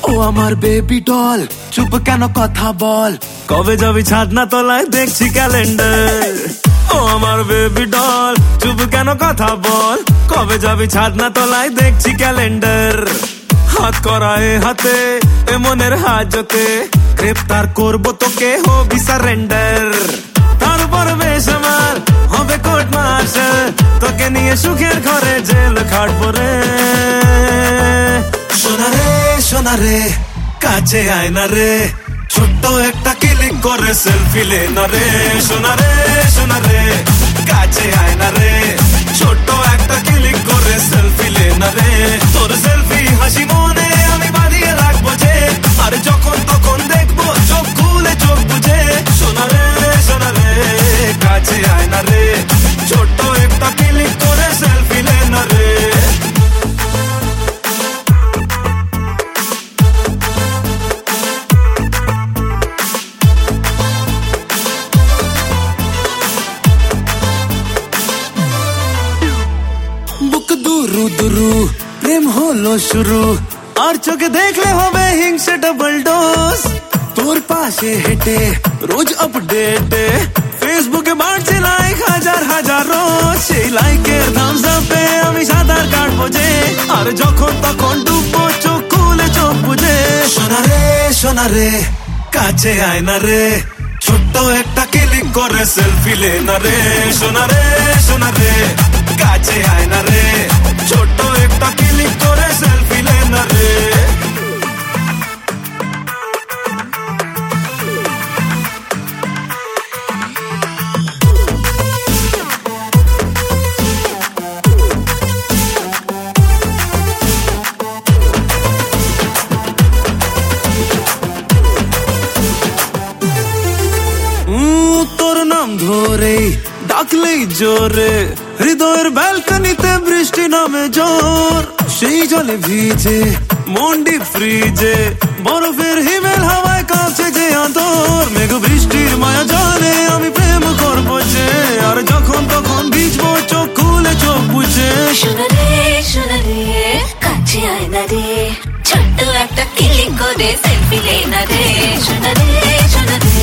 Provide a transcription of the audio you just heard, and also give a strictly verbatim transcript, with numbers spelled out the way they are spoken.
ও আমার baby doll, চুপ কেন কথা বল, কবে যাবি ছাদ না তলায় দেখছি ক্যালেন্ডার। ও আমার বেবি ডল, চুপ কেন কথা বল, কবে যাবি ছাদ না তলায় দেখছি ক্যালেন্ডার। হাত করায় হাতে এ মনের হাজতে, গ্রেপ্তার করবো তোকে হবি সারেন্ডার। তারপর বেশ আমার হবে কোর্ট মার্শাল, তোকে নিয়ে সুখের ঘরে জেল খাটবো রে। সোনা রে সোনা রে কাছে আয় না রে, ছোট্ট একটা ক্লিক করে সেলফি লে না রে। সোনা রে সোনা রে কাছে আয় না রে, ছোট্ট একটা ক্লিক করে সেলফি লে না রে। তোর সেলফি হাসি মনে আমি বাঁধিয়ে রাখবো যে, আর যখন তখন দেখবো চোখ খুলে চোখ বুঝে। সোনা রে সোনা রে কাছে আয় না রে, ছোট্ট একটা ক্লিক করে সেলফি লে না রে। বুক দুরু দুরু প্রেম হলো শুরু, আর চোখে দেখলে হবে হিংসে ডাবল ডোজ। তোর পাশে হেঁটে রোজ আপডেট, ফেসবুকে বাড়ছে লাইক হাজার হাজার রোজ। সেই লাইকের থামস আপে আমি সাঁতার কাটবো যে, আর যখন তখন ডুববো চোখ খুলে চোখ বুঝে। সোনা রে সোনা রে কাছে আয় না রে, ছোট্ট একটা ক্লিক করে সেলফি লে না রে। সোনা রে সোনা রে কাছে আয় না রে, ছোট্ট একটা ক্লিক করে সেলফি লে না রে। তোর নাম ধরে ডাকলেই জোরে, হৃদয়ের ব্যালকনিতে বৃষ্টি নামে জোর। সেই জলে ভিজে মন্ডি ফ্রিজে, বরফের হিমেল হাওয়ায় কাঁপছে যে আদর। মেঘ বৃষ্টির মায়া জানে আমি প্রেম করবো যে, আর যখন তখন ভিজবো চোখ খুলে চোখ বুঝে। সোনা রে সোনা রে কাছে আয় না রে, ছোট্ট একটা ক্লিক করে সেলফি লে না রে। সোনা রে সোনা রে